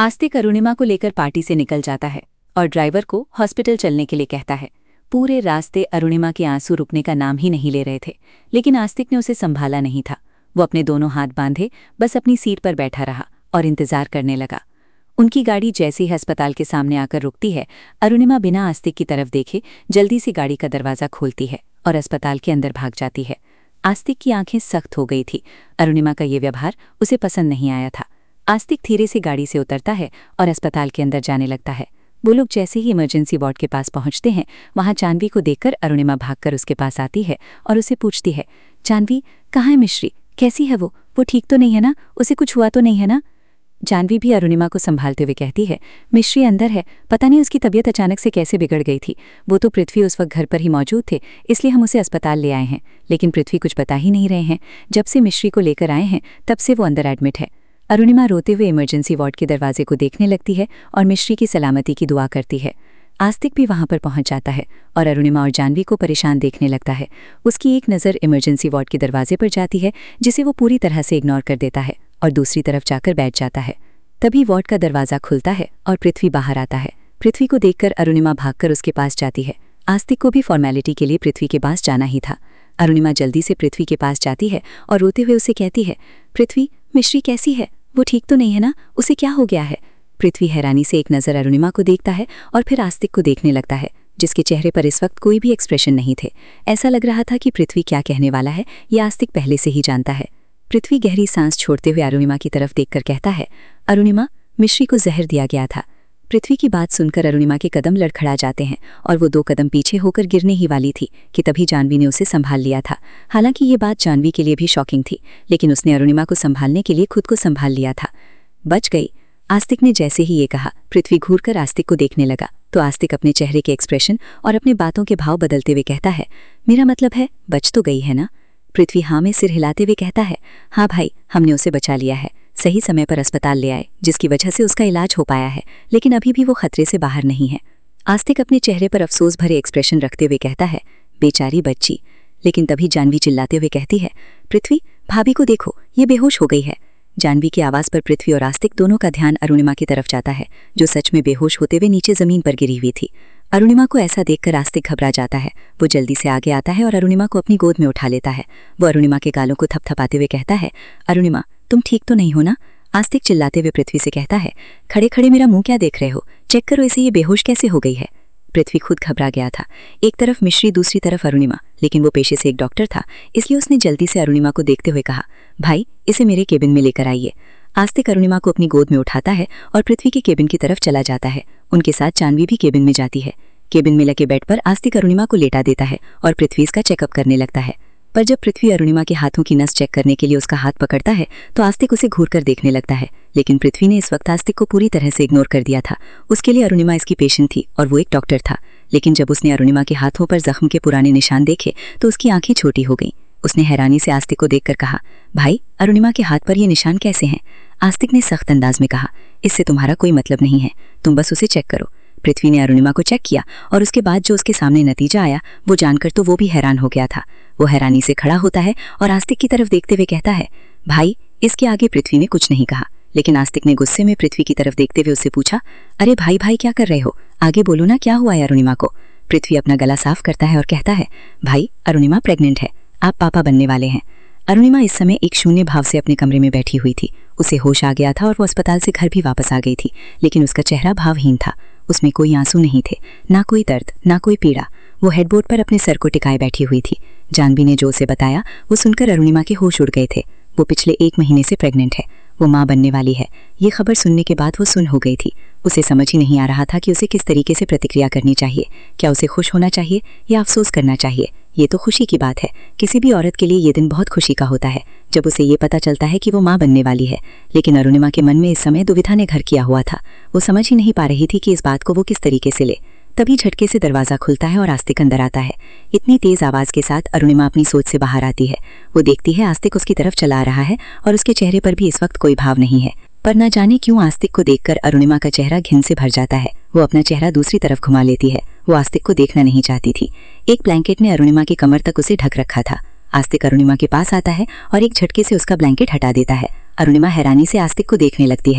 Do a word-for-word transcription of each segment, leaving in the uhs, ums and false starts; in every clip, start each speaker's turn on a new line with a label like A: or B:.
A: आस्तिक अरुणिमा को लेकर पार्टी से निकल जाता है और ड्राइवर को हॉस्पिटल चलने के लिए कहता है। पूरे रास्ते अरुणिमा के आंसू रुकने का नाम ही नहीं ले रहे थे, लेकिन आस्तिक ने उसे संभाला नहीं था। वो अपने दोनों हाथ बांधे बस अपनी सीट पर बैठा रहा और इंतजार करने लगा। उनकी गाड़ी जैसे ही अस्पताल के सामने आकर रुकती है, अरुणिमा बिना आस्तिक की तरफ देखे जल्दी से गाड़ी का दरवाज़ा खोलती है और अस्पताल के अंदर भाग जाती है। आस्तिक की आंखें सख्त हो गई थी। अरुणिमा का ये व्यवहार उसे पसंद नहीं आया था। आस्तिक धीरे से गाड़ी से उतरता है और अस्पताल के अंदर जाने लगता है। वो लोग जैसे ही इमरजेंसी वार्ड के पास पहुंचते हैं, वहां जानवी को देखकर अरुणिमा भागकर उसके पास आती है और उसे पूछती है, जानवी कहाँ है मिश्री, कैसी है वो वो ठीक तो नहीं है ना, उसे कुछ हुआ तो नहीं है ना। जानवी भी अरुणिमा को संभालते हुए कहती है, मिश्री अंदर है, पता नहीं उसकी तबीयत अचानक से कैसे बिगड़ गई थी। वो तो पृथ्वी उस वक्त घर पर ही मौजूद थे, इसलिए हम उसे अस्पताल ले आए हैं, लेकिन पृथ्वी कुछ बता ही नहीं रहे हैं। जब से मिश्री को लेकर आए हैं तब से वो अंदर एडमिट है। अरुणिमा रोते हुए इमरजेंसी वार्ड के दरवाजे को देखने लगती है और मिश्री की सलामती की दुआ करती है। आस्तिक भी वहां पर पहुंच जाता है और अरुणिमा और जानवी को परेशान देखने लगता है। उसकी एक नज़र इमरजेंसी वार्ड के दरवाजे पर जाती है, जिसे वो पूरी तरह से इग्नोर कर देता है और दूसरी तरफ जाकर बैठ जाता है। तभी वार्ड का दरवाज़ा खुलता है और पृथ्वी बाहर आता है। पृथ्वी को देखकर अरुणिमा भागकर उसके पास जाती है। आस्तिक को भी फॉर्मेलिटी के लिए पृथ्वी के पास जाना ही था। अरुणिमा जल्दी से पृथ्वी के पास जाती है और रोते हुए उसे कहती है, पृथ्वी मिश्री कैसी है, वो ठीक तो नहीं है ना, उसे क्या हो गया है। पृथ्वी हैरानी से एक नज़र अरुणिमा को देखता है और फिर आस्तिक को देखने लगता है, जिसके चेहरे पर इस वक्त कोई भी एक्सप्रेशन नहीं थे। ऐसा लग रहा था कि पृथ्वी क्या कहने वाला है ये आस्तिक पहले से ही जानता है। पृथ्वी गहरी सांस छोड़ते हुए अरुणिमा की तरफ देखकर कहता है, अरुणिमा मिश्री को जहर दिया गया था। पृथ्वी की बात सुनकर अरुणिमा के कदम लड़खड़ा जाते हैं और वो दो कदम पीछे होकर गिरने ही वाली थी कि तभी जानवी ने उसे संभाल लिया था। हालांकि ये बात जानवी के लिए भी शॉकिंग थी, लेकिन उसने अरुणिमा को संभालने के लिए खुद को संभाल लिया था। बच गई। आस्तिक ने जैसे ही ये कहा, पृथ्वी घूरकर आस्तिक को देखने लगा तो आस्तिक अपने चेहरे के एक्सप्रेशन और अपने बातों के भाव बदलते हुए कहता है, मेरा मतलब है बच तो गई है ना। पृथ्वी हाँ में सिर हिलाते हुए कहता है, हाँ भाई, हमने उसे बचा लिया है, सही समय पर अस्पताल ले आए, जिसकी वजह से उसका इलाज हो पाया है, लेकिन अभी भी वो खतरे से बाहर नहीं है। आस्तिक अपने चेहरे पर अफसोस भरे एक्सप्रेशन रखते हुए कहता है, बेचारी बच्ची। लेकिन तभी जानवी चिल्लाते हुए कहती है, पृथ्वी भाभी को देखो, ये बेहोश हो गई है। जानवी की आवाज़ पर पृथ्वी और आस्तिक दोनों का ध्यान अरुणिमा की तरफ जाता है, जो सच में बेहोश होते हुए नीचे जमीन पर गिरी हुई थी। अरुणिमा को ऐसा देखकर आस्तिक घबरा जाता है। वो जल्दी से आगे आता है और अरुणिमा को अपनी गोद में उठा लेता है। वो अरुणिमा के गालों को थपथपाते हुए कहता है, अरुणिमा तुम ठीक तो नहीं हो ना। आस्तिक चिल्लाते हुए पृथ्वी से कहता है, खड़े खड़े मेरा मुंह क्या देख रहे हो, चेक करो इसे, ये बेहोश कैसे हो गई है। पृथ्वी खुद घबरा गया था। एक तरफ मिश्री, दूसरी तरफ अरुणिमा, लेकिन वो पेशे से एक डॉक्टर था, इसलिए उसने जल्दी से अरुणिमा को देखते हुए कहा, भाई इसे मेरे केबिन में लेकर आइए। आस्तिक अरुणिमा को अपनी गोद में उठाता है और पृथ्वी के केबिन की तरफ चला जाता है। उनके साथ जानवी भी केबिन में जाती है। केबिन में लगे बेड पर आस्तिक अरुणिमा को लेटा देता है और पृथ्वी इसका चेकअप करने लगता है। पर जब पृथ्वी अरुणिमा के हाथों की नस चेक करने के लिए उसका हाथ पकड़ता है तो आस्तिक उसे घूरकर देखने लगता है, लेकिन पृथ्वी ने इस वक्त आस्तिक को पूरी तरह से इग्नोर कर दिया था। उसके लिए अरुणिमा इसकी पेशेंट थी और वो एक डॉक्टर था। लेकिन जब उसने अरुणिमा के हाथों पर जख्म के पुराने निशान देखे तो उसकी आंखें छोटी हो गईं। उसने हैरानी से आस्तिक को देखकर कहा, भाई अरुणिमा के हाथ पर ये निशान कैसे हैं। आस्तिक ने सख्त अंदाज में कहा, इससे तुम्हारा कोई मतलब नहीं है, तुम बस उसे चेक करो। पृथ्वी ने अरुणिमा को चेक किया और उसके बाद जो उसके सामने नतीजा आया वो जानकर तो वो भी हैरान हो गया था। वो हैरानी से खड़ा होता है और आस्तिक की तरफ देखते हुए कहता है, भाई। इसके आगे पृथ्वी ने कुछ नहीं कहा, लेकिन आस्तिक ने गुस्से में पृथ्वी की तरफ देखते हुए उससे पूछा, अरे भाई भाई क्या कर रहे हो, आगे बोलो ना, क्या हुआ है अरुणिमा को। पृथ्वी अपना गला साफ करता है और कहता है, भाई अरुणिमा प्रेग्नेंट है, आप पापा बनने वाले हैं। अरुणिमा इस समय एक शून्य भाव से अपने कमरे में बैठी हुई थी। उसे होश आ गया था और वो अस्पताल से घर भी वापस आ गई थी, लेकिन उसका चेहरा भावहीन था। उसमें कोई आंसू नहीं थे, ना कोई दर्द, ना कोई पीड़ा। वो हेडबोर्ड पर अपने सर को टिकाए बैठी हुई थी। जानवी ने जो उसे बताया वो सुनकर अरुणिमा के होश उड़ गए थे। वो पिछले एक महीने से प्रेग्नेंट है, वो माँ बनने वाली है। ये खबर सुनने के बाद वो सुन हो गई थी। उसे समझ ही नहीं आ रहा था कि उसे किस तरीके से प्रतिक्रिया करनी चाहिए। क्या उसे खुश होना चाहिए या अफसोस करना चाहिए। ये तो खुशी की बात है, किसी भी औरत के लिए ये दिन बहुत खुशी का होता है जब उसे ये पता चलता है कि वो माँ बनने वाली है। लेकिन अरुणिमा के मन में इस समय दुविधा ने घर किया हुआ था। वो समझ ही नहीं पा रही थी कि इस बात को वो किस तरीके से ले। तभी झटके से दरवाज़ा खुलता है और आस्तिक अंदर आता है। इतनी तेज आवाज़ के साथ अरुणिमा अपनी सोच से बाहर आती है। वो देखती है आस्तिक उसकी तरफ चला आ रहा है और उसके चेहरे पर भी इस वक्त कोई भाव नहीं है। पर न जाने क्यों आस्तिक को देखकर अरुणिमा का चेहरा घिन से भर जाता है। वो अपना चेहरा दूसरी तरफ घुमा लेती है। वो आस्तिक को देखना नहीं चाहती थी। एक ब्लैंकेट ने अरुणिमा की कमर तक उसे ढक रखा था। आस्तिक अरुणिमा के पास आता है और एक झटके से उसका ब्लैंकेट हटा देता है। अरुणिमा हैरानी से आस्तिक को देखने लगती है।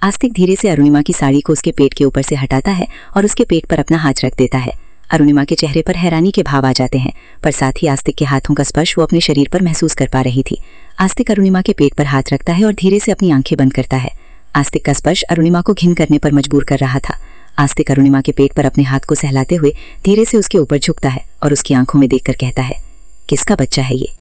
A: आस्तिक धीरे से अरुणिमा की साड़ी को उसके पेट के ऊपर से हटाता है और उसके पेट पर अपना हाथ रख देता है। अरुणिमा के चेहरे पर हैरानी के भाव आ जाते हैं, पर साथ ही आस्तिक के हाथों का स्पर्श वो अपने शरीर पर महसूस कर पा रही थी। आस्तिक अरुणिमा के पेट पर हाथ रखता है और धीरे से अपनी आंखें बंद करता है। आस्तिक का स्पर्श अरुणिमा को घिन करने पर मजबूर कर रहा था। आस्तिक अरुणिमा के पेट पर अपने हाथ को सहलाते हुए धीरे से उसके ऊपर झुकता है और उसकी आंखों में देखकर कहता है, किसका बच्चा है ये?